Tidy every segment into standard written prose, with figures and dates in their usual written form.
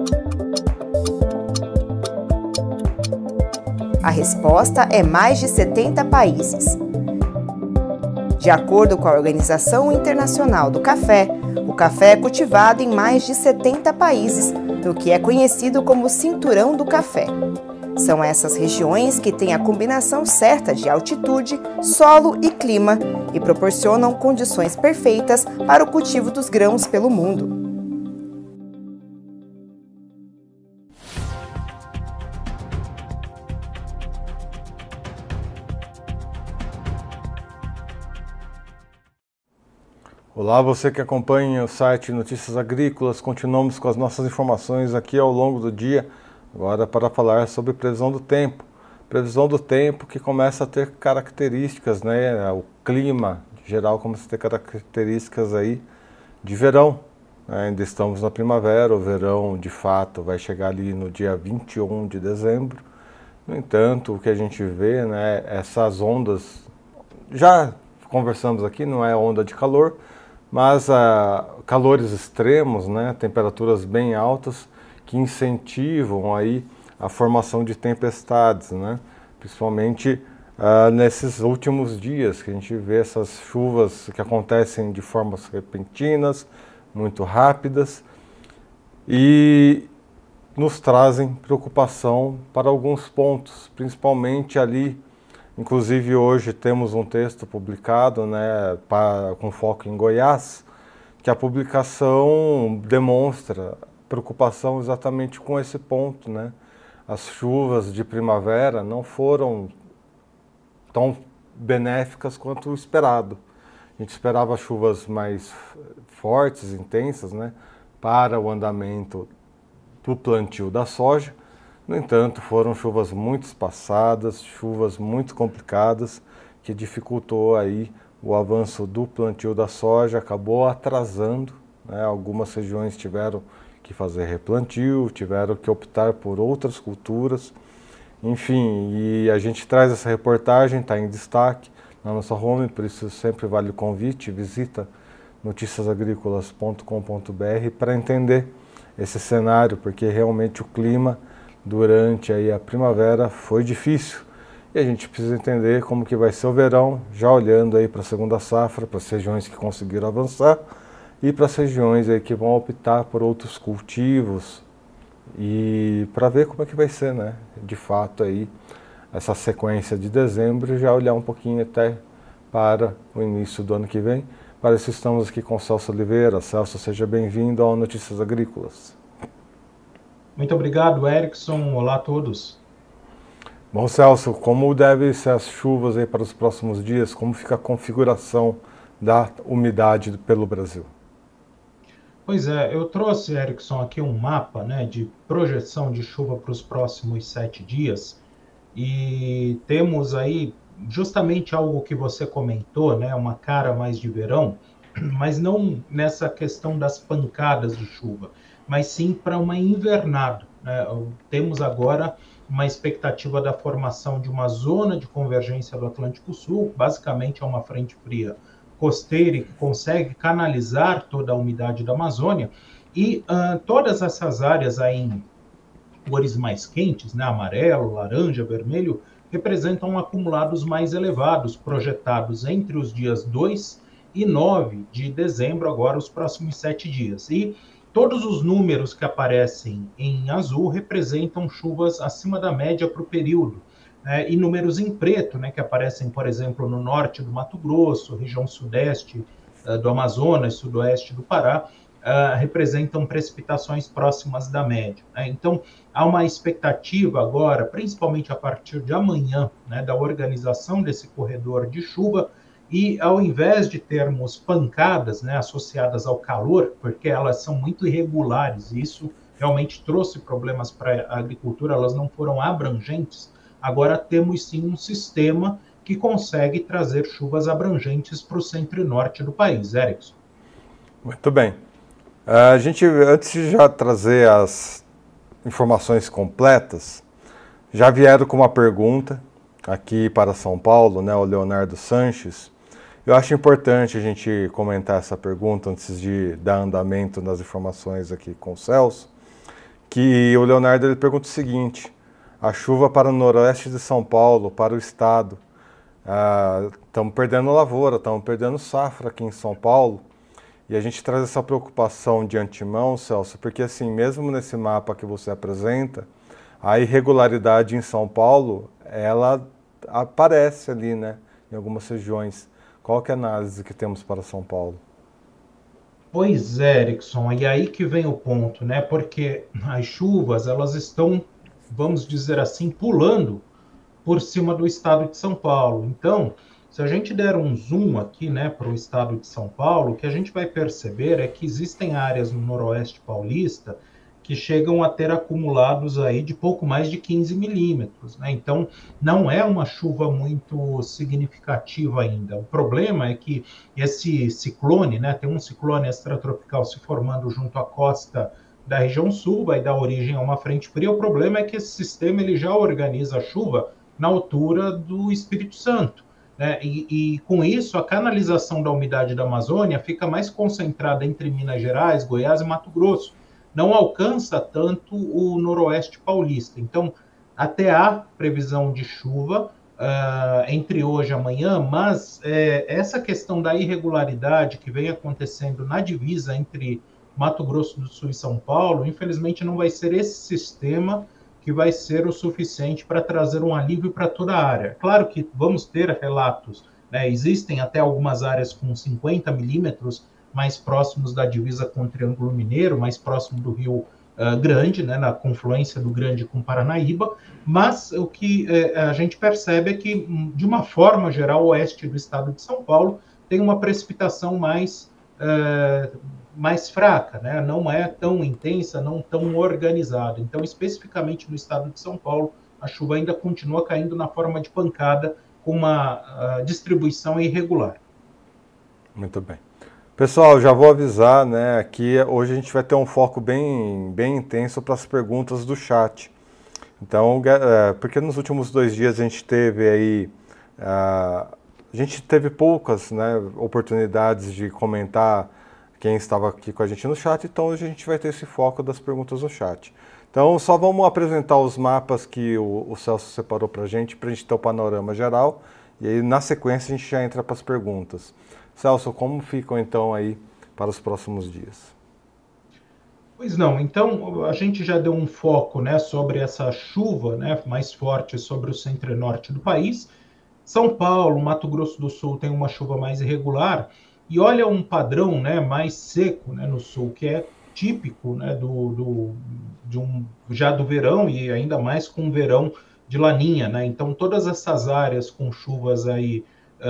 A resposta é mais de 70 países. De acordo com a Organização Internacional do Café, o café é cultivado em mais de 70 países, no que é conhecido como Cinturão do Café. São essas regiões que têm a combinação certa de altitude, solo e clima e proporcionam condições perfeitas para o cultivo dos grãos pelo mundo. Olá, você que acompanha o site Notícias Agrícolas, continuamos com as nossas informações aqui ao longo do dia, agora para falar sobre previsão do tempo. Previsão do tempo que começa a ter características, né? O clima em geral começa a ter características aí de verão. Ainda estamos na primavera, o verão de fato vai chegar ali no dia 21 de dezembro. No entanto, o que a gente vê, né, essas ondas, já conversamos aqui, não é onda de calor, mas calores extremos, né, temperaturas bem altas que incentivam aí a formação de tempestades, né, principalmente nesses últimos dias que a gente vê essas chuvas que acontecem de formas repentinas, muito rápidas e nos trazem preocupação para alguns pontos, principalmente ali. Inclusive hoje temos um texto publicado, né, com foco em Goiás, que a publicação demonstra preocupação exatamente com esse ponto, né? As chuvas de primavera não foram tão benéficas quanto o esperado. A gente esperava chuvas mais fortes, intensas, né, para o andamento do plantio da soja. No entanto, foram chuvas muito espaçadas, chuvas muito complicadas, que dificultou aí o avanço do plantio da soja, acabou atrasando, né? Algumas regiões tiveram que fazer replantio, tiveram que optar por outras culturas, enfim, e a gente traz essa reportagem, está em destaque na nossa home, por isso sempre vale o convite, visita noticiasagricolas.com.br para entender esse cenário, porque realmente o clima durante aí a primavera foi difícil e a gente precisa entender como que vai ser o verão, já olhando aí para a segunda safra, para as regiões que conseguiram avançar e para as regiões aí que vão optar por outros cultivos e para ver como é que vai ser, né? De fato aí essa sequência de dezembro, já olhar um pouquinho até para o início do ano que vem. Para isso estamos aqui com o Celso Oliveira. Celso, seja bem-vindo ao Notícias Agrícolas. Muito obrigado, Erickson. Olá a todos. Bom, Celso, como devem ser as chuvas aí para os próximos dias? Como fica a configuração da umidade pelo Brasil? Pois é, eu trouxe, Erickson, aqui um mapa, né, de projeção de chuva para os próximos 7 dias e temos aí justamente algo que você comentou, né, uma cara mais de verão, mas não nessa questão das pancadas de chuva, mas sim para uma invernada, né? Temos agora uma expectativa da formação de uma zona de convergência do Atlântico Sul, basicamente é uma frente fria costeira que consegue canalizar toda a umidade da Amazônia, e todas essas áreas aí em cores mais quentes, né, amarelo, laranja, vermelho, representam acumulados mais elevados, projetados entre os dias 2 e 9 de dezembro, agora os próximos 7 dias. E todos os números que aparecem em azul representam chuvas acima da média para o período. E números em preto, né, que aparecem, por exemplo, no norte do Mato Grosso, região sudeste do Amazonas, sudoeste do Pará, representam precipitações próximas da média. Né? Então, há uma expectativa agora, principalmente a partir de amanhã, né, da organização desse corredor de chuva, e ao invés de termos pancadas, né, associadas ao calor, porque elas são muito irregulares, e isso realmente trouxe problemas para a agricultura, elas não foram abrangentes, agora temos sim um sistema que consegue trazer chuvas abrangentes para o centro e norte do país. Erickson. Muito bem. A gente, antes de já trazer as informações completas, já vieram com uma pergunta aqui para São Paulo, né, o Leonardo Sanches. Eu acho importante a gente comentar essa pergunta antes de dar andamento nas informações aqui com o Celso, que o Leonardo ele pergunta o seguinte: a chuva para o noroeste de São Paulo, para o estado, estamos perdendo lavoura, estamos perdendo safra aqui em São Paulo, e a gente traz essa preocupação de antemão, Celso, porque assim, mesmo nesse mapa que você apresenta, a irregularidade em São Paulo, ela aparece ali, né, em algumas regiões. Qual que é a análise que temos para São Paulo? Pois é, Erickson, e aí que vem o ponto, né? Porque as chuvas, elas estão, vamos dizer assim, pulando por cima do estado de São Paulo. Então, se a gente der um zoom aqui, né, para o estado de São Paulo, o que a gente vai perceber é que existem áreas no noroeste paulista que chegam a ter acumulados aí de pouco mais de 15 milímetros, né? Então, não é uma chuva muito significativa ainda. O problema é que esse ciclone, né, tem um ciclone extratropical se formando junto à costa da região sul, vai dar origem a uma frente fria. O problema é que esse sistema ele já organiza a chuva na altura do Espírito Santo, né? E com isso, a canalização da umidade da Amazônia fica mais concentrada entre Minas Gerais, Goiás e Mato Grosso. Não alcança tanto o noroeste paulista. Então, até há previsão de chuva entre hoje e amanhã, mas essa questão da irregularidade que vem acontecendo na divisa entre Mato Grosso do Sul e São Paulo, infelizmente não vai ser esse sistema que vai ser o suficiente para trazer um alívio para toda a área. Claro que vamos ter relatos, né? Existem até algumas áreas com 50 milímetros, mais próximos da divisa com o Triângulo Mineiro, mais próximo do Rio Grande, né, na confluência do Grande com Paranaíba, mas o que a gente percebe é que, de uma forma geral, o oeste do estado de São Paulo tem uma precipitação mais fraca, né? Não é tão intensa, não tão organizada. Então, especificamente no estado de São Paulo, a chuva ainda continua caindo na forma de pancada, com uma distribuição irregular. Muito bem. Pessoal, já vou avisar, né, aqui hoje a gente vai ter um foco bem intenso para as perguntas do chat. Então, porque nos últimos 2 dias a gente teve aí, a gente teve poucas, né, oportunidades de comentar quem estava aqui com a gente no chat, então hoje a gente vai ter esse foco das perguntas no chat. Então, só vamos apresentar os mapas que o Celso separou para a gente ter o panorama geral, e aí na sequência a gente já entra para as perguntas. Celso, como ficam então aí para os próximos dias? Pois não, então a gente já deu um foco, né, sobre essa chuva, né, mais forte sobre o centro e norte do país. São Paulo, Mato Grosso do Sul tem uma chuva mais irregular, e olha um padrão, né, mais seco, né, no sul, que é típico, né, já do verão, e ainda mais com o verão de Laninha, né? Então todas essas áreas com chuvas aí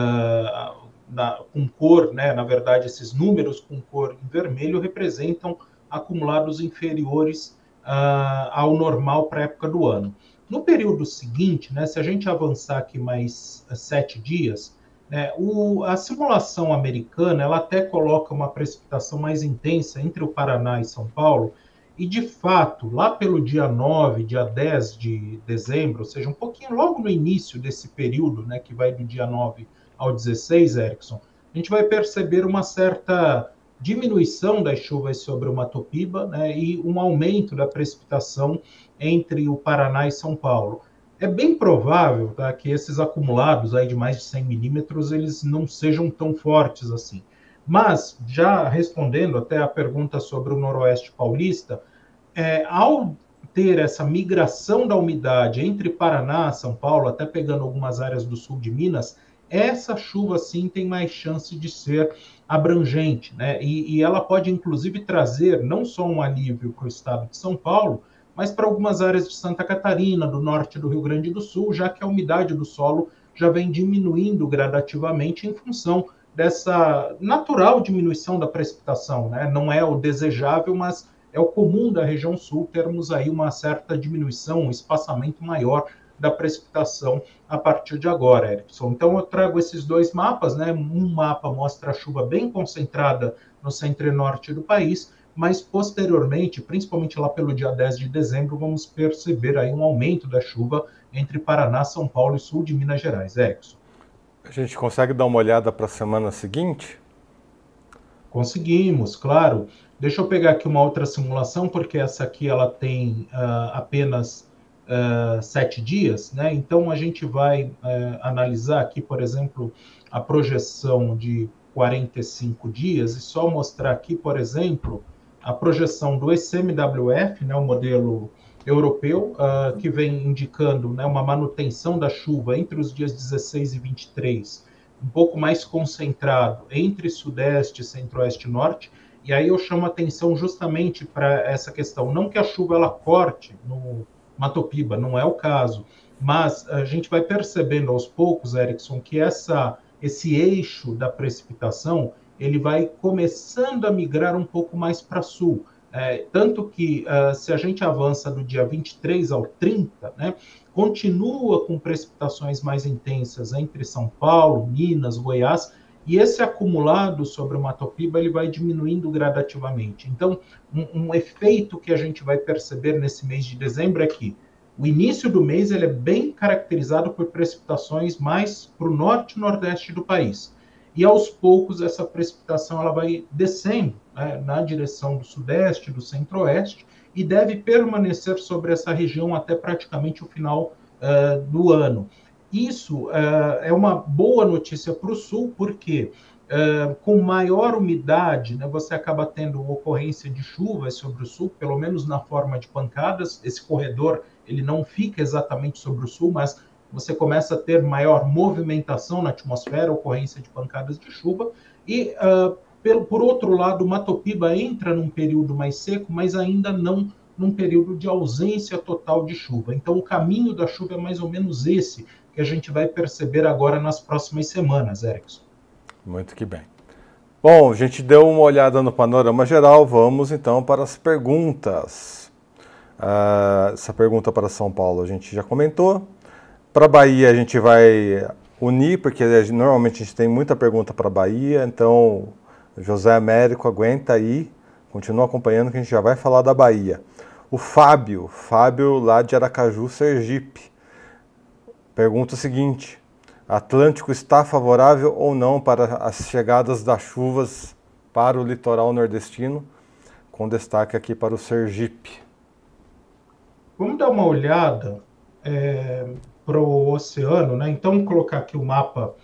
com cor, né, na verdade esses números com cor em vermelho representam acumulados inferiores ao normal para a época do ano. No período seguinte, né, se a gente avançar aqui mais 7 dias, né, a simulação americana ela até coloca uma precipitação mais intensa entre o Paraná e São Paulo, e de fato, lá pelo dia 9, dia 10 de dezembro, ou seja, um pouquinho logo no início desse período, né, que vai do dia 9 ao 16, Erickson, a gente vai perceber uma certa diminuição das chuvas sobre o Mato Piba, né, e um aumento da precipitação entre o Paraná e São Paulo. É bem provável, tá, que esses acumulados aí de mais de 100 milímetros eles não sejam tão fortes assim. Mas, já respondendo até a pergunta sobre o noroeste paulista, ao ter essa migração da umidade entre Paraná e São Paulo, até pegando algumas áreas do sul de Minas, essa chuva sim tem mais chance de ser abrangente, né? E ela pode inclusive trazer não só um alívio para o estado de São Paulo, mas para algumas áreas de Santa Catarina, do norte do Rio Grande do Sul, já que a umidade do solo já vem diminuindo gradativamente em função dessa natural diminuição da precipitação, né? Não é o desejável, mas é o comum da região sul termos aí uma certa diminuição, um espaçamento maior da precipitação a partir de agora, Erickson. Então eu trago esses 2 mapas, né? Um mapa mostra a chuva bem concentrada no centro e norte do país, mas posteriormente, principalmente lá pelo dia 10 de dezembro, vamos perceber aí um aumento da chuva entre Paraná, São Paulo e sul de Minas Gerais, Erickson. A gente consegue dar uma olhada para a semana seguinte? Conseguimos, claro. Deixa eu pegar aqui uma outra simulação, porque essa aqui ela tem apenas 7 dias, né? Então a gente vai analisar aqui, por exemplo, a projeção de 45 dias e só mostrar aqui, por exemplo, a projeção do ECMWF, né, o modelo europeu, que vem indicando, né, uma manutenção da chuva entre os dias 16 e 23, um pouco mais concentrado entre Sudeste, Centro-Oeste e Norte. E aí eu chamo a atenção justamente para essa questão, não que a chuva ela corte no Mato Piba, não é o caso, mas a gente vai percebendo aos poucos, Erickson, que esse eixo da precipitação ele vai começando a migrar um pouco mais para sul. Tanto que se a gente avança do dia 23 ao 30, né, continua com precipitações mais intensas entre São Paulo, Minas, Goiás, e esse acumulado sobre o Mato Piba ele vai diminuindo gradativamente. Então, um efeito que a gente vai perceber nesse mês de dezembro é que o início do mês ele é bem caracterizado por precipitações mais para o norte e nordeste do país. E aos poucos essa precipitação ela vai descendo, né, na direção do sudeste, do centro-oeste, e deve permanecer sobre essa região até praticamente o final do ano. Isso é uma boa notícia para o sul, porque com maior umidade, né, você acaba tendo ocorrência de chuvas sobre o sul, pelo menos na forma de pancadas. Esse corredor ele não fica exatamente sobre o sul, mas você começa a ter maior movimentação na atmosfera, ocorrência de pancadas de chuva. E, por outro lado, o Mato Piba entra num período mais seco, mas ainda não num período de ausência total de chuva. Então, o caminho da chuva é mais ou menos esse que a gente vai perceber agora nas próximas semanas, Erickson. Muito que bem. Bom, a gente deu uma olhada no panorama geral, vamos então para as perguntas. Essa pergunta para São Paulo a gente já comentou. Para Bahia a gente vai unir, porque normalmente a gente tem muita pergunta para Bahia, então José Américo, aguenta aí, continua acompanhando que a gente já vai falar da Bahia. O Fábio lá de Aracaju, Sergipe, pergunta o seguinte: Atlântico está favorável ou não para as chegadas das chuvas para o litoral nordestino, com destaque aqui para o Sergipe? Vamos dar uma olhada para o oceano, né? Então, vou colocar aqui o mapa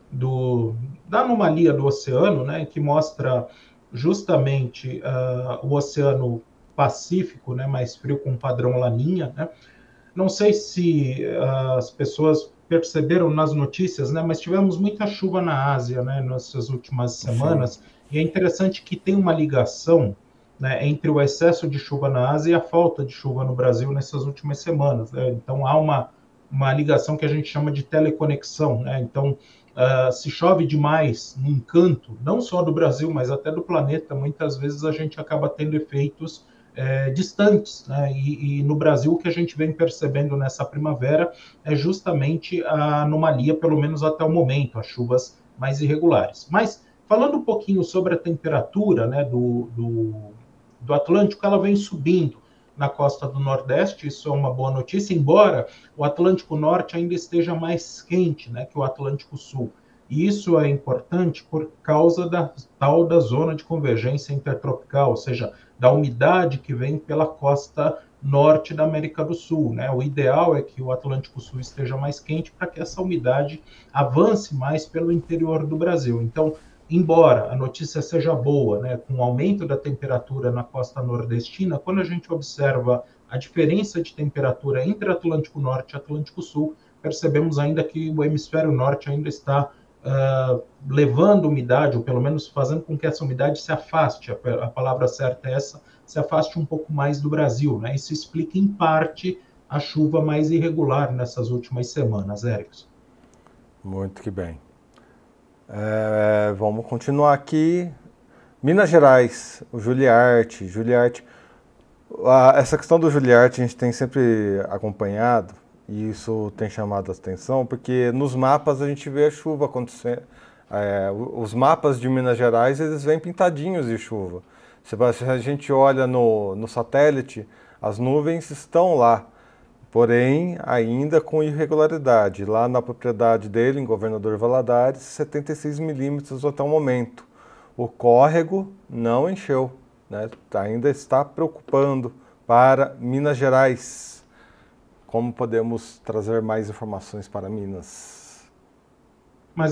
da anomalia do oceano, né? Que mostra justamente o Oceano Pacífico, né? Mais frio com padrão Laninha, né? Não sei se as pessoas perceberam nas notícias, né? Mas tivemos muita chuva na Ásia, né? Nessas últimas semanas. Sim. E é interessante que tem uma ligação, né, entre o excesso de chuva na Ásia e a falta de chuva no Brasil nessas últimas semanas, né? Então há uma ligação que a gente chama de teleconexão, né? Então se chove demais num canto, não só do Brasil, mas até do planeta, muitas vezes a gente acaba tendo efeitos distantes, né? E no Brasil o que a gente vem percebendo nessa primavera é justamente a anomalia, pelo menos até o momento, as chuvas mais irregulares. Mas falando um pouquinho sobre a temperatura, né, do Atlântico, ela vem subindo na costa do Nordeste, isso é uma boa notícia, embora o Atlântico Norte ainda esteja mais quente, né, que o Atlântico Sul. E isso é importante por causa da zona de convergência intertropical, ou seja, da umidade que vem pela costa norte da América do Sul, né? O ideal é que o Atlântico Sul esteja mais quente para que essa umidade avance mais pelo interior do Brasil. Então, embora a notícia seja boa, né, com o aumento da temperatura na costa nordestina, quando a gente observa a diferença de temperatura entre Atlântico Norte e Atlântico Sul, percebemos ainda que o hemisfério norte ainda está levando umidade, ou pelo menos fazendo com que essa umidade se afaste, a palavra certa é essa, se afaste um pouco mais do Brasil, né? Isso explica, em parte, a chuva mais irregular nessas últimas semanas, Erickson. Muito que bem. Vamos continuar aqui. Minas Gerais, o Juliarte. Essa questão do Juliarte a gente tem sempre acompanhado, e isso tem chamado a atenção, porque nos mapas a gente vê a chuva acontecer. Os mapas de Minas Gerais, eles vêm pintadinhos de chuva. Se a gente olha no satélite, as nuvens estão lá, porém ainda com irregularidade. Lá na propriedade dele, em Governador Valadares, 76 milímetros até o momento. O córrego não encheu, né, ainda está preocupando para Minas Gerais. Como podemos trazer mais informações para Minas? Mas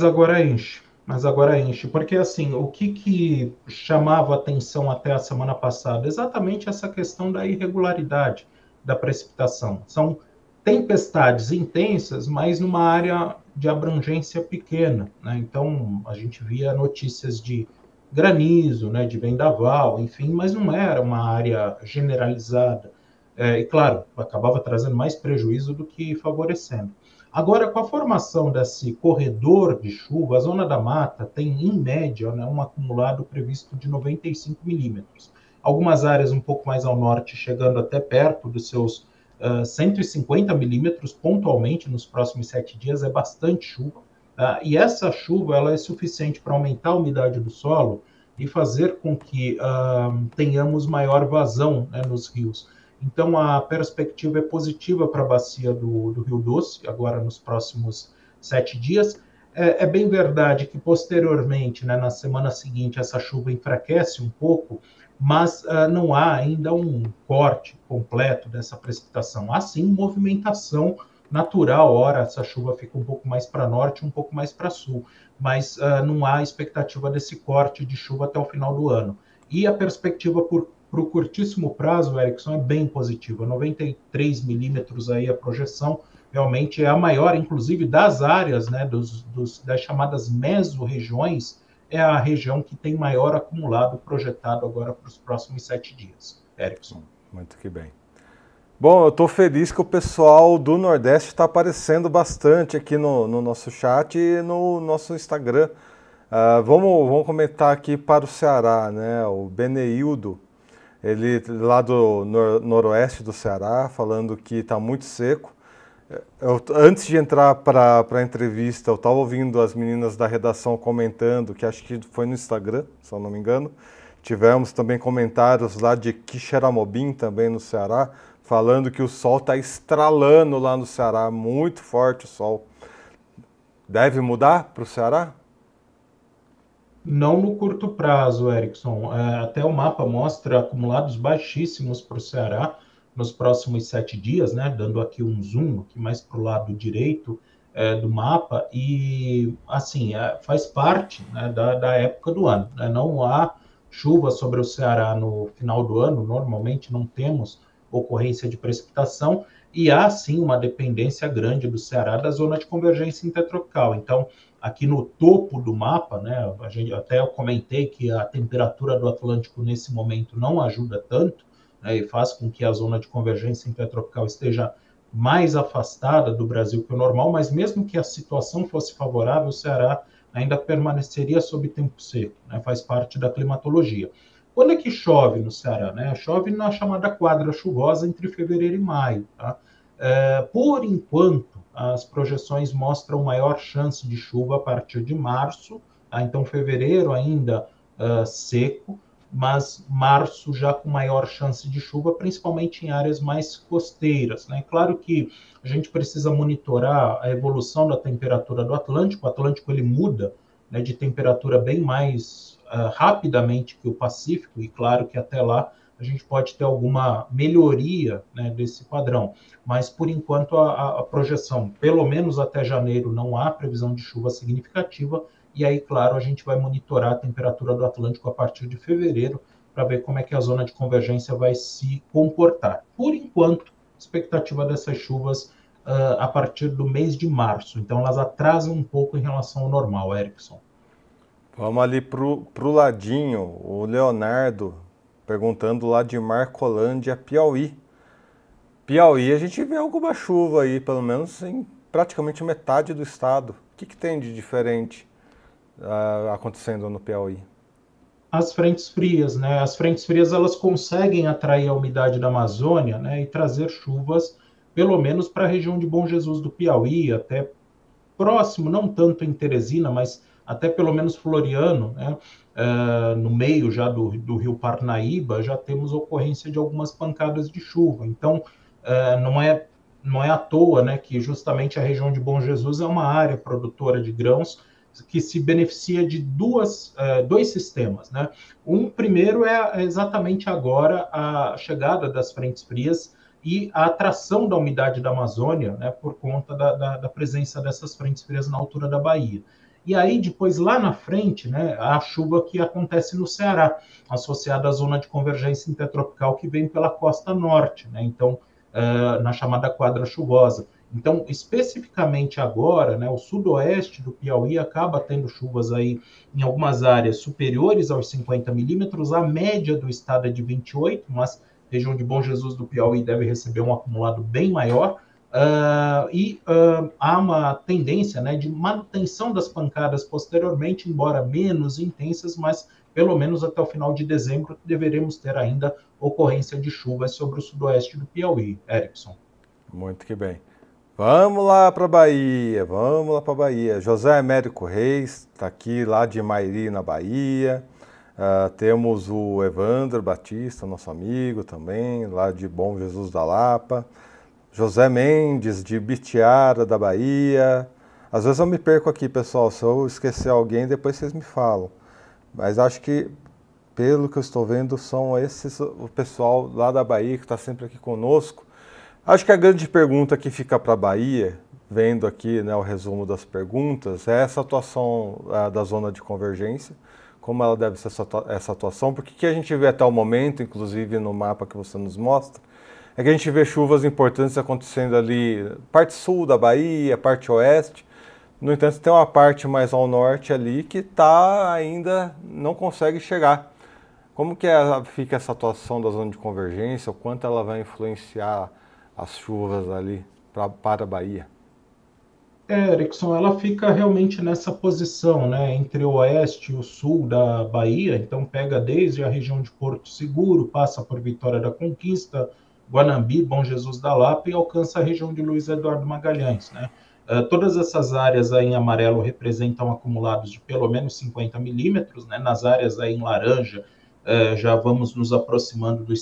agora enche, porque assim, o que chamava atenção até a semana passada? Exatamente essa questão da irregularidade da precipitação. São tempestades intensas, mas numa área de abrangência pequena, né? Então, a gente via notícias de granizo, né, de vendaval, enfim, mas não era uma área generalizada. E claro, acabava trazendo mais prejuízo do que favorecendo. Agora, com a formação desse corredor de chuva, a Zona da Mata tem, em média, né, um acumulado previsto de 95 milímetros. Algumas áreas um pouco mais ao norte, chegando até perto dos seus 150 milímetros pontualmente nos próximos 7 dias, é bastante chuva. E essa chuva ela é suficiente para aumentar a umidade do solo e fazer com que tenhamos maior vazão, né, nos rios. Então, a perspectiva é positiva para a bacia do Rio Doce, agora nos próximos 7 dias. É bem verdade que, posteriormente, né, na semana seguinte, essa chuva enfraquece um pouco, mas não há ainda um corte completo dessa precipitação. Há sim movimentação natural, ora essa chuva fica um pouco mais para norte, um pouco mais para sul, mas não há expectativa desse corte de chuva até o final do ano. E a perspectiva para o curtíssimo prazo, Erickson, é bem positiva. 93 milímetros aí a projeção, realmente é a maior, inclusive das áreas, né, das chamadas mesorregiões, é a região que tem maior acumulado projetado agora para os próximos 7 dias. Erickson. Muito que bem. Bom, eu estou feliz que o pessoal do Nordeste está aparecendo bastante aqui no nosso chat e no nosso Instagram. Vamos comentar aqui para o Ceará, né? O Beneildo, ele lá do noroeste do Ceará, falando que está muito seco. Antes de entrar para a entrevista, eu estava ouvindo as meninas da redação comentando, que acho que foi no Instagram, se eu não me engano. Tivemos também comentários lá de Quixeramobim, também no Ceará, falando que o sol está estralando lá no Ceará, muito forte o sol. Deve mudar para o Ceará? Não no curto prazo, Erickson. Até o mapa mostra acumulados baixíssimos para o Ceará nos próximos 7 dias, né? Dando aqui um zoom aqui mais para o lado direito do mapa. E, assim, faz parte, né, da época do ano, né? Não há chuva sobre o Ceará no final do ano, normalmente não temos ocorrência de precipitação, e há, sim, uma dependência grande do Ceará da zona de convergência intertropical. Então, aqui no topo do mapa, né, eu comentei que a temperatura do Atlântico nesse momento não ajuda tanto, né, e faz com que a zona de convergência intertropical esteja mais afastada do Brasil que o normal, mas mesmo que a situação fosse favorável, o Ceará ainda permaneceria sob tempo seco, né, faz parte da climatologia. Quando é que chove no Ceará? Né? Chove na chamada quadra chuvosa entre fevereiro e maio. Tá? Por enquanto, as projeções mostram maior chance de chuva a partir de março. Tá? Então, fevereiro ainda seco, mas março já com maior chance de chuva, principalmente em áreas mais costeiras. Né? Claro que a gente precisa monitorar a evolução da temperatura do Atlântico. O Atlântico ele muda, né, de temperatura bem mais rapidamente que o Pacífico, e claro que até lá a gente pode ter alguma melhoria, né, desse padrão, mas por enquanto a projeção, pelo menos até janeiro, não há previsão de chuva significativa, e aí, claro, a gente vai monitorar a temperatura do Atlântico a partir de fevereiro, para ver como é que a zona de convergência vai se comportar. Por enquanto, expectativa dessas chuvas a partir do mês de março, então elas atrasam um pouco em relação ao normal, Erickson. Vamos ali pro ladinho, o Leonardo perguntando lá de Marcolândia, Piauí. Piauí, a gente vê alguma chuva aí, pelo menos em praticamente metade do estado. O que tem de diferente acontecendo no Piauí? As frentes frias, né? As frentes frias elas conseguem atrair a umidade da Amazônia, né, e trazer chuvas, pelo menos para a região de Bom Jesus do Piauí, até próximo, não tanto em Teresina, mas até pelo menos Floriano, né? No meio já do rio Parnaíba, já temos ocorrência de algumas pancadas de chuva. Então, não é à toa, né, que justamente a região de Bom Jesus é uma área produtora de grãos, que se beneficia de dois sistemas, né? Primeiro é exatamente agora a chegada das frentes frias e a atração da umidade da Amazônia, né, por conta da presença dessas frentes frias na altura da Bahia. E aí, depois, lá na frente, né, a chuva que acontece no Ceará, associada à zona de convergência intertropical que vem pela costa norte, né? Então, na chamada quadra chuvosa. Então, especificamente agora, né, o sudoeste do Piauí acaba tendo chuvas aí em algumas áreas superiores aos 50 milímetros, a média do estado é de 28, mas a região de Bom Jesus do Piauí deve receber um acumulado bem maior, há uma tendência, né, de manutenção das pancadas posteriormente, embora menos intensas, mas pelo menos até o final de dezembro deveremos ter ainda ocorrência de chuvas sobre o sudoeste do Piauí. Erickson. Muito que bem. Vamos lá para Bahia, vamos lá para Bahia. José Américo Reis está aqui lá de Mairi, na Bahia. Temos o Evandro Batista, nosso amigo também, lá de Bom Jesus da Lapa. José Mendes, de Bitiara, da Bahia. Às vezes eu me perco aqui, pessoal. Se eu esquecer alguém, depois vocês me falam. Mas acho que, pelo que eu estou vendo, são esses o pessoal lá da Bahia que está sempre aqui conosco. Acho que a grande pergunta que fica para a Bahia, vendo aqui, né, o resumo das perguntas, é essa atuação da zona de convergência, como ela deve ser essa atuação, porque o que a gente vê até o momento, inclusive no mapa que você nos mostra, é que a gente vê chuvas importantes acontecendo ali, parte sul da Bahia, parte oeste. No entanto, tem uma parte mais ao norte ali que ainda não consegue chegar. Como que fica essa atuação da zona de convergência, o quanto ela vai influenciar as chuvas ali para a Bahia? Erickson, ela fica realmente nessa posição, né, entre o oeste e o sul da Bahia, então pega desde a região de Porto Seguro, passa por Vitória da Conquista, Guanambi, Bom Jesus da Lapa e alcança a região de Luiz Eduardo Magalhães, né? Todas essas áreas aí em amarelo representam acumulados de pelo menos 50 milímetros, né? Nas áreas aí em laranja, já vamos nos aproximando dos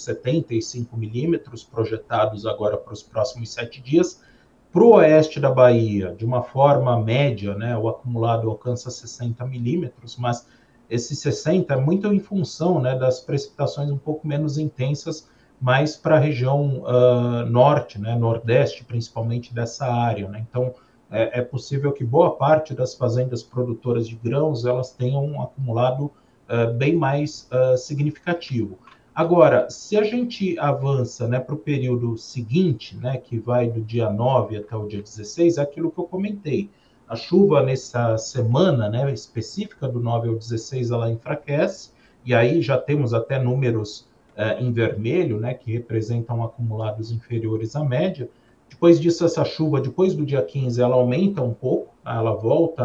75 milímetros projetados agora para os próximos 7 dias. Para o oeste da Bahia, de uma forma média, né, o acumulado alcança 60 milímetros, mas esse 60 é muito em função, né, das precipitações um pouco menos intensas, mais para a região norte, né, nordeste, principalmente dessa área, né? Então, é possível que boa parte das fazendas produtoras de grãos elas tenham um acumulado bem mais significativo. Agora, se a gente avança, né, para o período seguinte, né, que vai do dia 9 até o dia 16, é aquilo que eu comentei. A chuva nessa semana, né, específica do 9 ao 16, ela enfraquece, e aí já temos até números em vermelho, né, que representam acumulados inferiores à média. Depois disso, essa chuva, depois do dia 15, ela aumenta um pouco, ela volta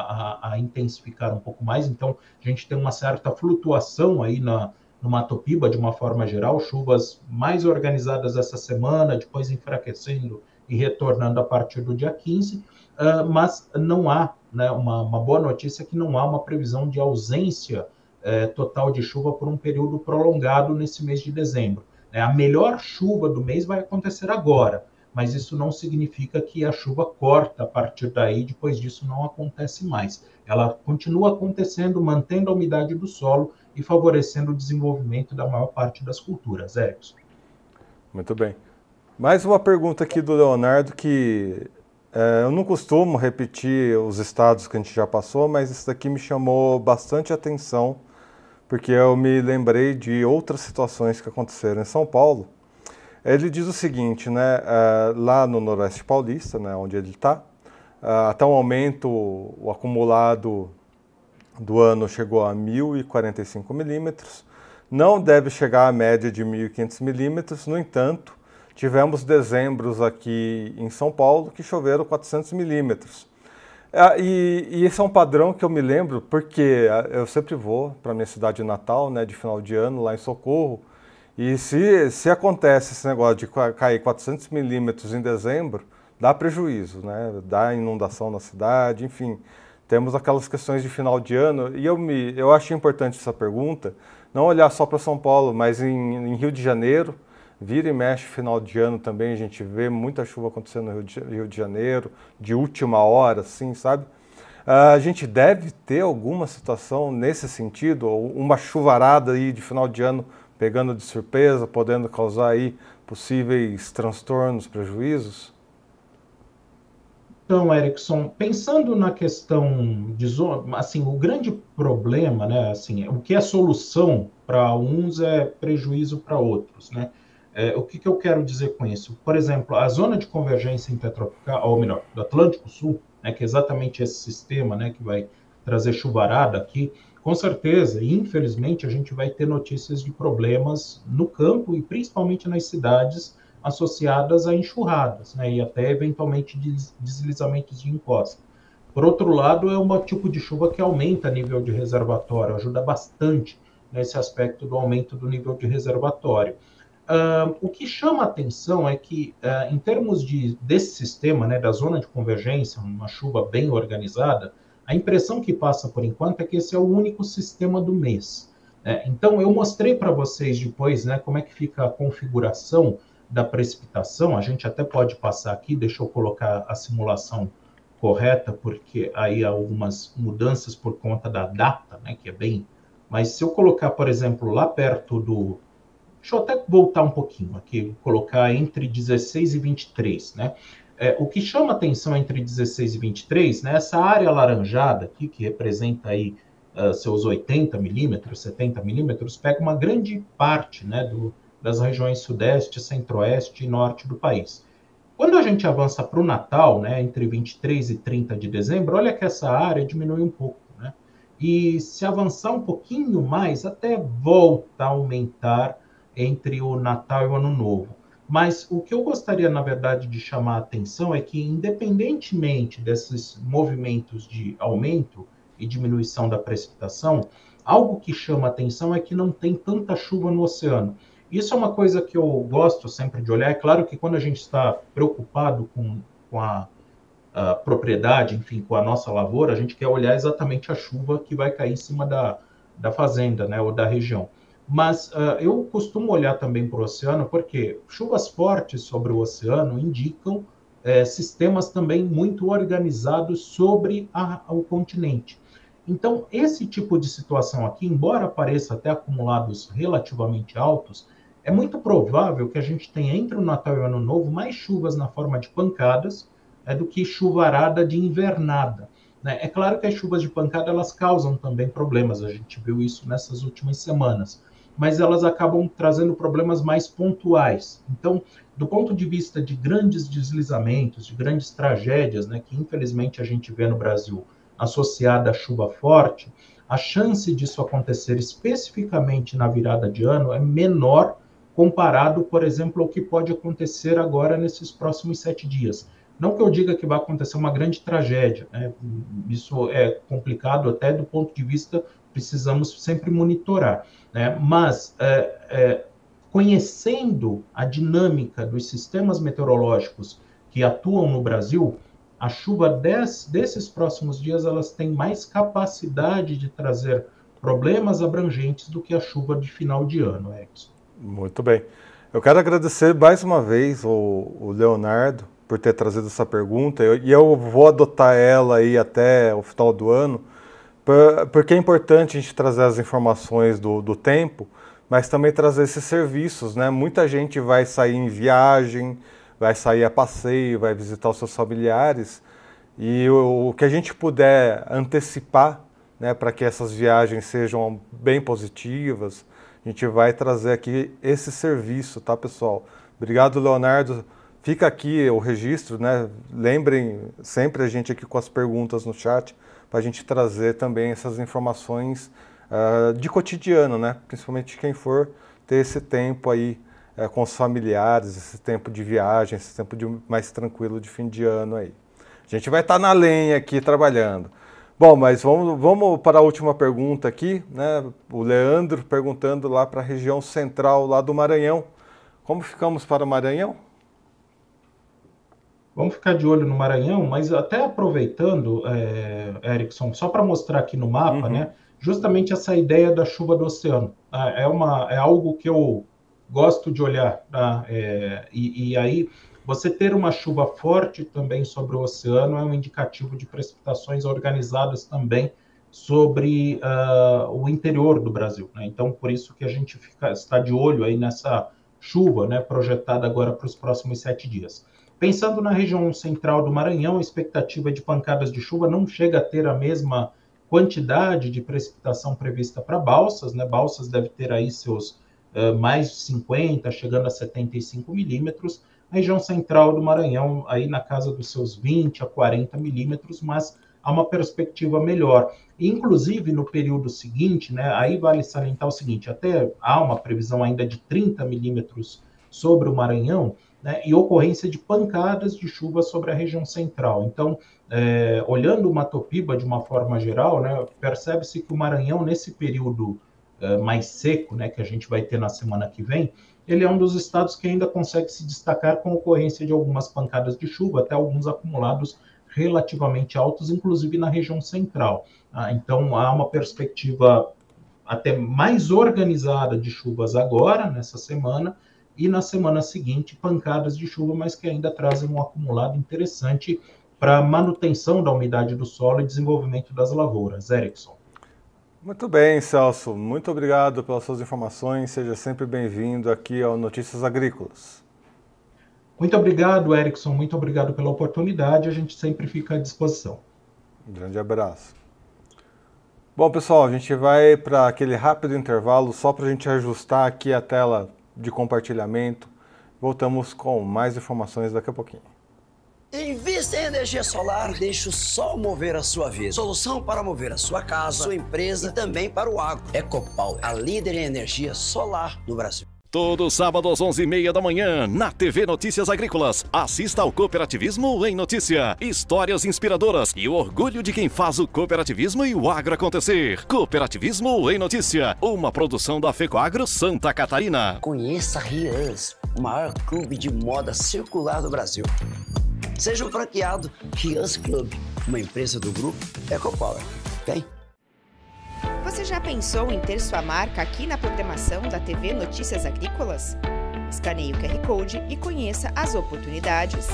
a intensificar um pouco mais, então a gente tem uma certa flutuação aí no Mato Piba, de uma forma geral, chuvas mais organizadas essa semana, depois enfraquecendo e retornando a partir do dia 15, mas não há, né, uma boa notícia é que não há uma previsão de ausência total de chuva por um período prolongado nesse mês de dezembro. A melhor chuva do mês vai acontecer agora, mas isso não significa que a chuva corta a partir daí, depois disso não acontece mais. Ela continua acontecendo, mantendo a umidade do solo e favorecendo o desenvolvimento da maior parte das culturas. Erickson. Muito bem. Mais uma pergunta aqui do Leonardo, que eu não costumo repetir os estados que a gente já passou, mas isso daqui me chamou bastante atenção, porque eu me lembrei de outras situações que aconteceram em São Paulo. Ele diz o seguinte, né, lá no Noroeste Paulista, né, onde ele está, até o momento o acumulado do ano chegou a 1.045 milímetros, não deve chegar à média de 1.500 milímetros, no entanto, tivemos dezembros aqui em São Paulo que choveram 400 milímetros. E esse é um padrão que eu me lembro porque eu sempre vou para a minha cidade natal, né, de final de ano, lá em Socorro, e se acontece esse negócio de cair 400 milímetros em dezembro, dá prejuízo, né, dá inundação na cidade, enfim. Temos aquelas questões de final de ano, e eu achei importante essa pergunta, não olhar só para São Paulo, mas em Rio de Janeiro, vira e mexe final de ano também, a gente vê muita chuva acontecendo no Rio de Janeiro, de última hora, assim, sabe? A gente deve ter alguma situação nesse sentido, ou uma chuvarada aí de final de ano pegando de surpresa, podendo causar aí possíveis transtornos, prejuízos? Então, Erickson, pensando na questão de zona, assim, o grande problema, né, assim, o que é solução para uns é prejuízo para outros, né? O que eu quero dizer com isso? Por exemplo, a zona de convergência intertropical, ou melhor, do Atlântico Sul, né, que é exatamente esse sistema, né, que vai trazer chuvarada aqui, com certeza, e infelizmente, a gente vai ter notícias de problemas no campo e principalmente nas cidades associadas a enxurradas, né, e até eventualmente deslizamentos de encosta. Por outro lado, é um tipo de chuva que aumenta o nível de reservatório, ajuda bastante nesse aspecto do aumento do nível de reservatório. O que chama a atenção é que, em termos desse sistema, né, da zona de convergência, uma chuva bem organizada, a impressão que passa por enquanto é que esse é o único sistema do mês. Né? Então, eu mostrei para vocês depois, né, como é que fica a configuração da precipitação. A gente até pode passar aqui, deixa eu colocar a simulação correta, porque aí há algumas mudanças por conta da data, né, que é bem... Mas se eu colocar, por exemplo, lá perto do... Deixa eu até voltar um pouquinho aqui, colocar entre 16 e 23, né? O que chama atenção entre 16 e 23, né, essa área alaranjada aqui, que representa aí seus 80 milímetros, 70 milímetros, pega uma grande parte, né, das regiões sudeste, centro-oeste e norte do país. Quando a gente avança para o Natal, né, entre 23 e 30 de dezembro, olha que essa área diminui um pouco, né? E se avançar um pouquinho mais, até volta a aumentar entre o Natal e o Ano Novo. Mas o que eu gostaria, na verdade, de chamar a atenção é que, independentemente desses movimentos de aumento e diminuição da precipitação, algo que chama a atenção é que não tem tanta chuva no oceano. Isso é uma coisa que eu gosto sempre de olhar. É claro que quando a gente está preocupado com a propriedade, enfim, com a nossa lavoura, a gente quer olhar exatamente a chuva que vai cair em cima da fazenda, né, ou da região. Mas eu costumo olhar também para o oceano, porque chuvas fortes sobre o oceano indicam sistemas também muito organizados sobre o continente. Então, esse tipo de situação aqui, embora pareça até acumulados relativamente altos, é muito provável que a gente tenha entre o Natal e o Ano Novo mais chuvas na forma de pancadas do que chuvarada de invernada. Né? É claro que as chuvas de pancada elas causam também problemas, a gente viu isso nessas últimas semanas, mas elas acabam trazendo problemas mais pontuais. Então, do ponto de vista de grandes deslizamentos, de grandes tragédias, né, que infelizmente a gente vê no Brasil associada à chuva forte, a chance disso acontecer especificamente na virada de ano é menor comparado, por exemplo, ao que pode acontecer agora nesses próximos 7 dias. Não que eu diga que vai acontecer uma grande tragédia, né? Isso é complicado até do ponto de vista, precisamos sempre monitorar, né? Mas conhecendo a dinâmica dos sistemas meteorológicos que atuam no Brasil, a chuva desses próximos dias elas têm mais capacidade de trazer problemas abrangentes do que a chuva de final de ano, Edson. Muito bem. Eu quero agradecer mais uma vez o Leonardo por ter trazido essa pergunta, e eu vou adotar ela aí até o final do ano, porque é importante a gente trazer as informações do tempo, mas também trazer esses serviços, né? Muita gente vai sair em viagem, vai sair a passeio, vai visitar os seus familiares, e o que a gente puder antecipar, né, para que essas viagens sejam bem positivas, a gente vai trazer aqui esse serviço, tá, pessoal? Obrigado, Leonardo. Fica aqui o registro, né? Lembrem sempre a gente aqui com as perguntas no chat, para a gente trazer também essas informações de cotidiano, né? Principalmente quem for ter esse tempo aí com os familiares, esse tempo de viagem, esse tempo mais tranquilo de fim de ano aí. A gente vai estar na lenha aqui trabalhando. Bom, mas vamos para a última pergunta aqui, né? O Leandro perguntando lá para a região central lá do Maranhão. Como ficamos para o Maranhão? Vamos ficar de olho no Maranhão, mas até aproveitando, Erickson, só para mostrar aqui no mapa, né, justamente essa ideia da chuva do oceano. É algo que eu gosto de olhar. Tá? E aí, Você ter uma chuva forte também sobre o oceano é um indicativo de precipitações organizadas também sobre o interior do Brasil, né? Então, por isso que a gente está de olho aí nessa chuva, né, projetada agora para os próximos 7 dias. Pensando na região central do Maranhão, a expectativa de pancadas de chuva não chega a ter a mesma quantidade de precipitação prevista para Balsas, né? Balsas deve ter aí seus mais de 50, chegando a 75 milímetros. A região central do Maranhão, aí na casa dos seus 20 a 40 milímetros, mas há uma perspectiva melhor. Inclusive, no período seguinte, né, aí vale salientar o seguinte, até há uma previsão ainda de 30 milímetros sobre o Maranhão, né, e ocorrência de pancadas de chuva sobre a região central. Então, olhando o Matopiba de uma forma geral, né, percebe-se que o Maranhão, nesse período mais seco, né, que a gente vai ter na semana que vem, ele é um dos estados que ainda consegue se destacar com a ocorrência de algumas pancadas de chuva, até alguns acumulados relativamente altos, inclusive na região central. Então, há uma perspectiva até mais organizada de chuvas agora, nessa semana, e na semana seguinte, pancadas de chuva, mas que ainda trazem um acumulado interessante para a manutenção da umidade do solo e desenvolvimento das lavouras. Erickson. Muito bem, Celso. Muito obrigado pelas suas informações. Seja sempre bem-vindo aqui ao Notícias Agrícolas. Muito obrigado, Erickson. Muito obrigado pela oportunidade. A gente sempre fica à disposição. Um grande abraço. Bom, pessoal, a gente vai para aquele rápido intervalo só para a gente ajustar aqui a tela de compartilhamento. Voltamos com mais informações daqui a pouquinho. Invista em energia solar, deixe o sol mover a sua vida. Solução para mover a sua casa, sua empresa e também para o agro. EcoPower, a líder em energia solar no Brasil. Todo sábado às 11h30 da manhã, na TV Notícias Agrícolas. Assista ao Cooperativismo em Notícia. Histórias inspiradoras e o orgulho de quem faz o cooperativismo e o agro acontecer. Cooperativismo em Notícia, uma produção da FECOAGRO Santa Catarina. Conheça a Rians, o maior clube de moda circular do Brasil. Seja um franqueado Rians Club, uma empresa do grupo EcoPower. Vem! Você já pensou em ter sua marca aqui na programação da TV Notícias Agrícolas? Escaneie o QR Code e conheça as oportunidades.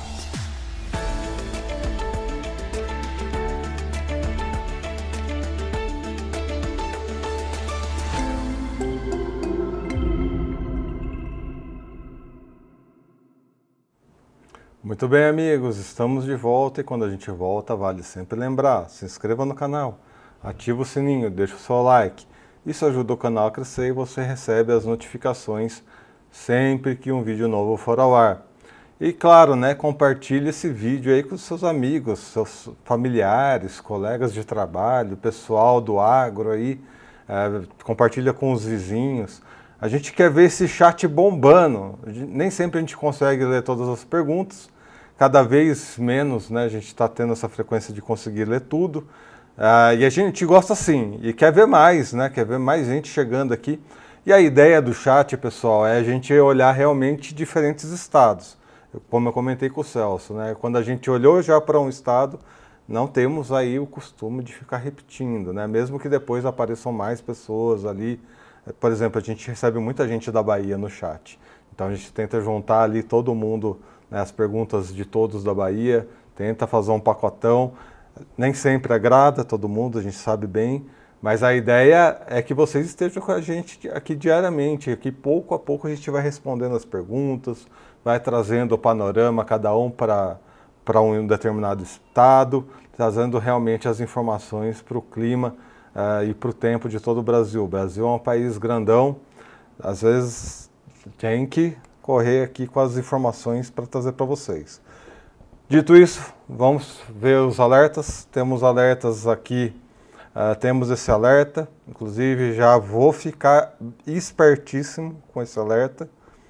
Muito bem, amigos, estamos de volta e quando a gente volta, vale sempre lembrar, se inscreva no canal, ativa o sininho, deixa o seu like. Isso ajuda o canal a crescer e você recebe as notificações sempre que um vídeo novo for ao ar. E claro, né, compartilhe esse vídeo aí com os seus amigos, seus familiares, colegas de trabalho, pessoal do agro aí, compartilha com os vizinhos. A gente quer ver esse chat bombando, nem sempre a gente consegue ler todas as perguntas, cada vez menos, né, a gente está tendo essa frequência de conseguir ler tudo, e a gente gosta sim, e quer ver mais, né, quer ver mais gente chegando aqui. E a ideia do chat, pessoal, é a gente olhar realmente diferentes estados, como eu comentei com o Celso, né, quando a gente olhou já para um estado, não temos aí o costume de ficar repetindo, né, mesmo que depois apareçam mais pessoas ali. Por exemplo, a gente recebe muita gente da Bahia no chat, então a gente tenta juntar ali todo mundo, né, as perguntas de todos da Bahia, tenta fazer um pacotão, nem sempre agrada todo mundo, a gente sabe bem, mas a ideia é que vocês estejam com a gente aqui diariamente, aqui pouco a pouco a gente vai respondendo as perguntas, vai trazendo o panorama, cada um para um determinado estado, trazendo realmente as informações para o clima, e para o tempo de todo o Brasil. O Brasil é um país grandão, às vezes tem que correr aqui com as informações para trazer para vocês. Dito isso, vamos ver os alertas. Temos alertas aqui, temos esse alerta, inclusive já vou ficar espertíssimo com esse alerta,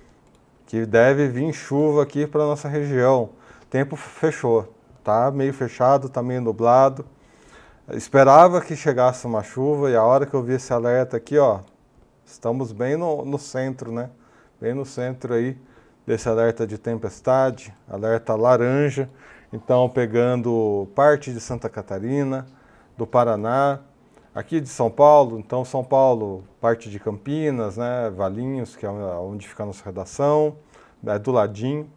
que deve vir chuva aqui para a nossa região. O tempo fechou, tá meio fechado, tá meio nublado. Esperava que chegasse uma chuva e a hora que eu vi esse alerta aqui, ó, estamos bem no centro, né? Bem no centro aí desse alerta de tempestade, alerta laranja. Então, pegando parte de Santa Catarina, do Paraná, aqui de São Paulo. Então, São Paulo, parte de Campinas, né? Valinhos, que é onde fica a nossa redação, do ladinho.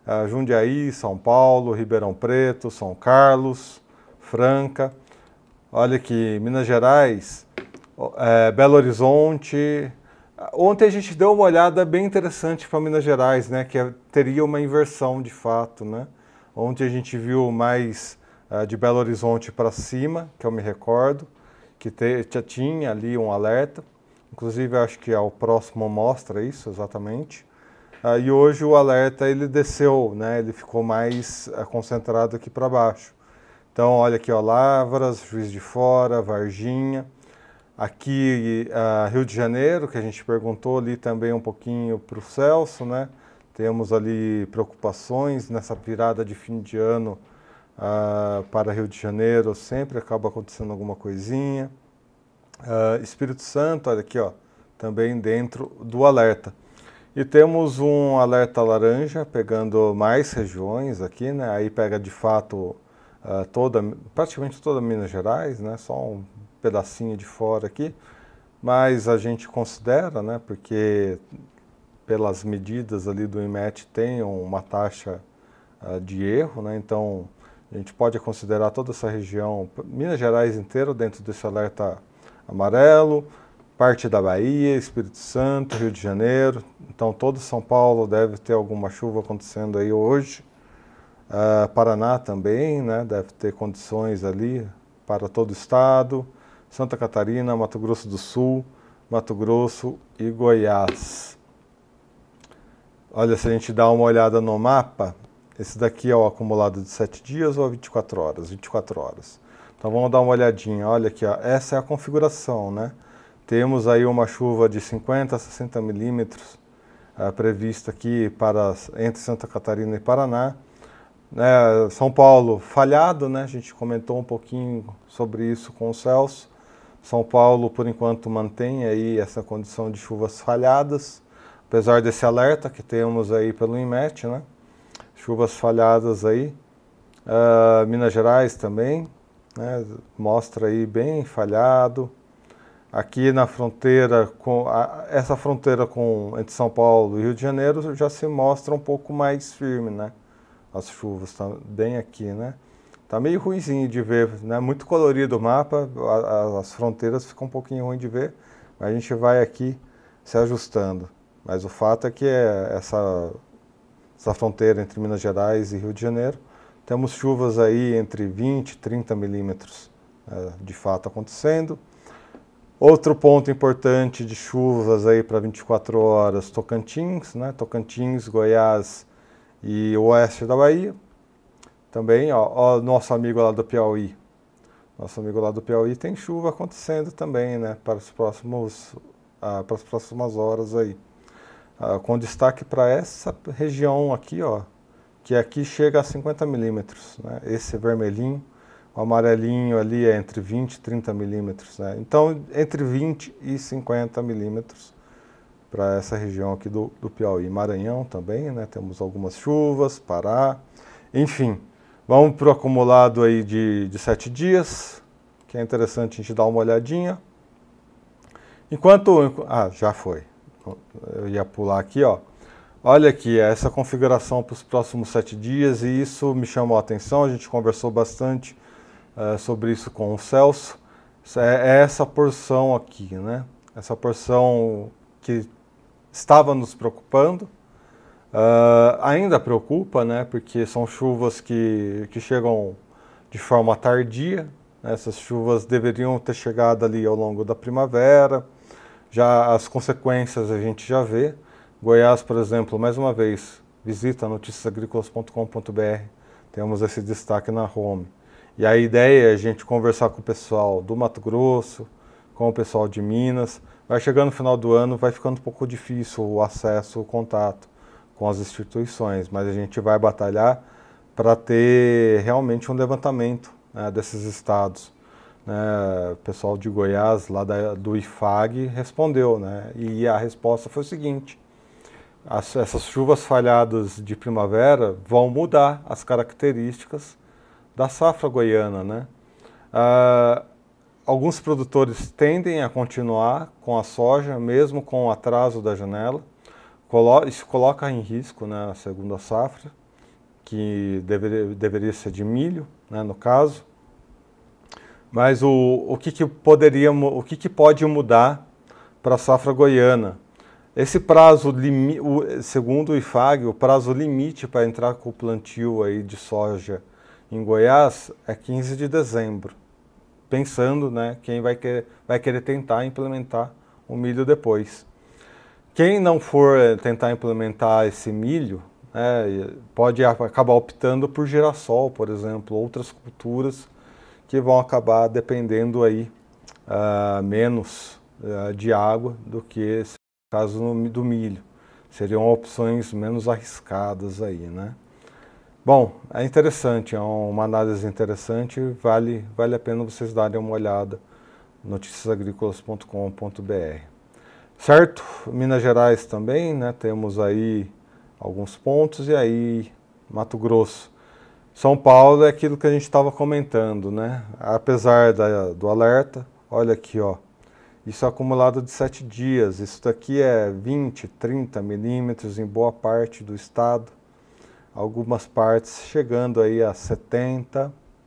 Jundiaí, São Paulo, Ribeirão Preto, São Carlos, Franca. Olha aqui, Minas Gerais, Belo Horizonte. Ontem a gente deu uma olhada bem interessante para Minas Gerais, né, que teria uma inversão de fato, né? Ontem a gente viu mais de Belo Horizonte para cima, que eu me recordo, que já tinha ali um alerta. Inclusive, acho que o próximo mostra isso exatamente. E hoje o alerta ele desceu, né? Ele ficou mais concentrado aqui para baixo. Então, olha aqui, ó, Lavras, Juiz de Fora, Varginha. Aqui, Rio de Janeiro, que a gente perguntou ali também um pouquinho para o Celso, né? Temos ali preocupações nessa virada de fim de ano para Rio de Janeiro, sempre acaba acontecendo alguma coisinha. Espírito Santo, olha aqui, ó, também dentro do alerta. E temos um alerta laranja, pegando mais regiões aqui, né? Aí pega de fato praticamente toda Minas Gerais, né? Só um pedacinho de fora aqui, mas a gente considera, né? Porque pelas medidas ali do IMET tem uma taxa de erro, né? Então a gente pode considerar toda essa região, Minas Gerais inteiro, dentro desse alerta amarelo, parte da Bahia, Espírito Santo, Rio de Janeiro. Então todo São Paulo deve ter alguma chuva acontecendo aí hoje. Paraná também, né, deve ter condições ali para todo o estado. Santa Catarina, Mato Grosso do Sul, Mato Grosso e Goiás. Olha, se a gente dá uma olhada no mapa, esse daqui é o acumulado de 7 dias ou 24 horas? 24 horas. Então vamos dar uma olhadinha, olha aqui, ó, essa é a configuração, né? Temos aí uma chuva de 50 a 60 milímetros prevista aqui entre Santa Catarina e Paraná. São Paulo falhado, né? A gente comentou um pouquinho sobre isso com o Celso. São Paulo, por enquanto, mantém aí essa condição de chuvas falhadas, apesar desse alerta que temos aí pelo IMET, né? Chuvas falhadas aí. Minas Gerais também, né? Mostra aí bem falhado. Aqui na fronteira, essa fronteira entre São Paulo e Rio de Janeiro já se mostra um pouco mais firme, né? As chuvas estão bem aqui, né? Tá meio ruimzinho de ver, né? Muito colorido o mapa, as fronteiras ficam um pouquinho ruim de ver, mas a gente vai aqui se ajustando. Mas o fato é que essa fronteira entre Minas Gerais e Rio de Janeiro, temos chuvas aí entre 20 e 30 milímetros de fato acontecendo. Outro ponto importante de chuvas aí para 24 horas, Tocantins, né? Tocantins, Goiás e o oeste da Bahia. Também, ó, nosso amigo lá do Piauí. Nosso amigo lá do Piauí tem chuva acontecendo também, né? Para as próximas horas aí. Com destaque para essa região aqui, ó, que aqui chega a 50 milímetros, né? Esse vermelhinho. O amarelinho ali é entre 20 e 30 milímetros, né? Então, entre 20 e 50 milímetros para essa região aqui do Piauí. Maranhão também, né? Temos algumas chuvas, Pará, enfim. Vamos para o acumulado aí de 7 dias, que é interessante a gente dar uma olhadinha. Já foi. Eu ia pular aqui, ó. Olha aqui, essa configuração para os próximos 7 dias, e isso me chamou a atenção, a gente conversou bastante sobre isso com o Celso. É essa porção aqui, né? Essa porção que estava nos preocupando, ainda preocupa, né? Porque são chuvas que chegam de forma tardia. Essas chuvas deveriam ter chegado ali ao longo da primavera. Já as consequências a gente já vê. Goiás, por exemplo, mais uma vez, visita noticiasagricolas.com.br. Temos esse destaque na home. E a ideia é a gente conversar com o pessoal do Mato Grosso, com o pessoal de Minas. Vai chegando no final do ano, vai ficando um pouco difícil o acesso, o contato com as instituições, mas a gente vai batalhar para ter realmente um levantamento, né, desses estados. O pessoal de Goiás, lá do IFAG, respondeu, né, e a resposta foi o seguinte: essas chuvas falhadas de primavera vão mudar as características da safra goiana, né? Alguns produtores tendem a continuar com a soja, mesmo com o atraso da janela. Isso coloca em risco, né, a segunda safra. que deveria ser de milho, né, no caso. Mas o que pode mudar para a safra goiana? Esse prazo, segundo o IFAG, o prazo limite para entrar com o plantio aí de soja em Goiás é 15 de dezembro. Pensando, né, quem vai querer tentar implementar o milho depois. Quem não for tentar implementar esse milho, pode acabar optando por girassol, por exemplo, outras culturas que vão acabar dependendo aí menos de água do que esse caso do milho. Seriam opções menos arriscadas aí, né? Bom, é interessante, é uma análise interessante, vale a pena vocês darem uma olhada no noticiasagricolas.com.br. Certo? Minas Gerais também, né? Temos aí alguns pontos, e aí Mato Grosso. São Paulo é aquilo que a gente estava comentando, né? Apesar do alerta, olha aqui, ó. Isso é acumulado de 7 dias. Isso daqui é 20, 30 milímetros em boa parte do estado. Algumas partes chegando aí a 70,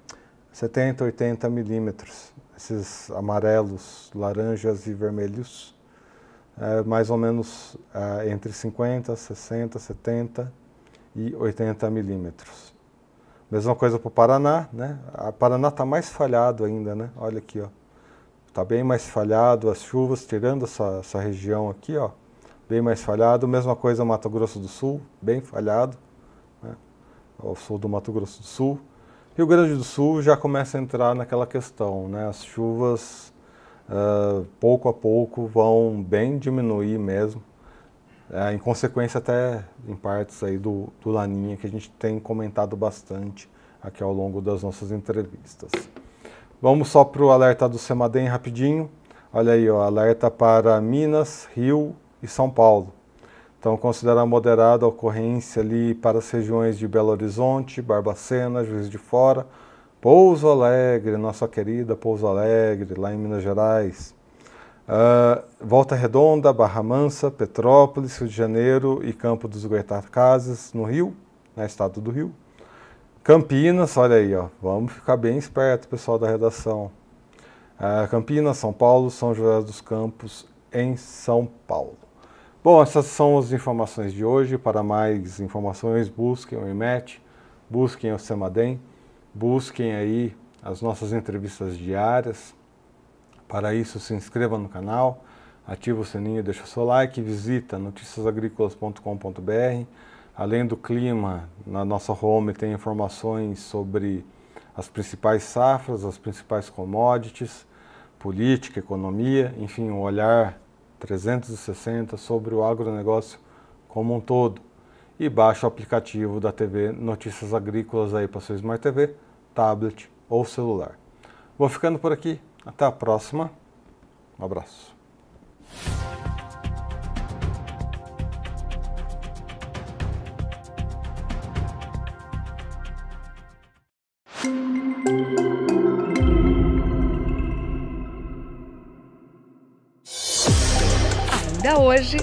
80 milímetros. Esses amarelos, laranjas e vermelhos, mais ou menos entre 50, 60, 70 e 80 milímetros. Mesma coisa para o Paraná, né? O Paraná está mais falhado ainda, né? Olha aqui, ó. Está bem mais falhado as chuvas, tirando essa região aqui, ó. Bem mais falhado. Mesma coisa Mato Grosso do Sul, bem falhado, né? Ao sul do Mato Grosso do Sul. Rio Grande do Sul já começa a entrar naquela questão, né? As chuvas, pouco a pouco, vão bem diminuir mesmo. Em consequência até em partes aí do Laninha, que a gente tem comentado bastante aqui ao longo das nossas entrevistas. Vamos só para o alerta do CEMADEM rapidinho. Olha aí, ó, alerta para Minas, Rio e São Paulo. Então, considerar moderada a ocorrência ali para as regiões de Belo Horizonte, Barbacena, Juiz de Fora, Pouso Alegre, nossa querida Pouso Alegre, lá em Minas Gerais. Volta Redonda, Barra Mansa, Petrópolis, Rio de Janeiro e Campo dos Goytacazes, no Rio, no estado do Rio. Campinas, olha aí, ó, vamos ficar bem esperto, pessoal da redação. Campinas, São Paulo, São José dos Campos, em São Paulo. Bom, essas são as informações de hoje. Para mais informações, busquem o IMET, busquem o CEMADEM, busquem aí as nossas entrevistas diárias. Para isso, se inscreva no canal, ativa o sininho, deixa o seu like, visita noticiasagricolas.com.br. Além do clima, na nossa home tem informações sobre as principais safras, as principais commodities, política, economia, enfim, um olhar 360 sobre o agronegócio como um todo. E baixa o aplicativo da TV Notícias Agrícolas aí para sua Smart TV, tablet ou celular. Vou ficando por aqui. Até a próxima. Um abraço. Ainda hoje,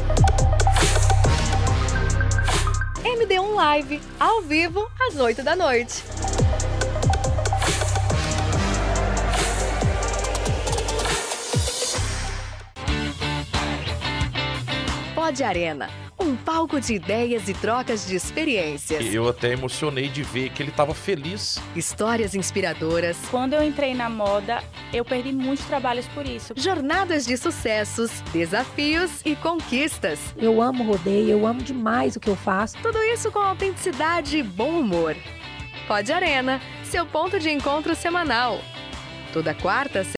MD1 Live, ao vivo, às 8 da noite. Pod Arena, um palco de ideias e trocas de experiências. Eu até emocionei de ver que ele estava feliz. Histórias inspiradoras. Quando eu entrei na moda, eu perdi muitos trabalhos por isso. Jornadas de sucessos, desafios e conquistas. Eu amo rodeio, eu amo demais o que eu faço. Tudo isso com autenticidade e bom humor. Pod Arena, seu ponto de encontro semanal. Toda quarta,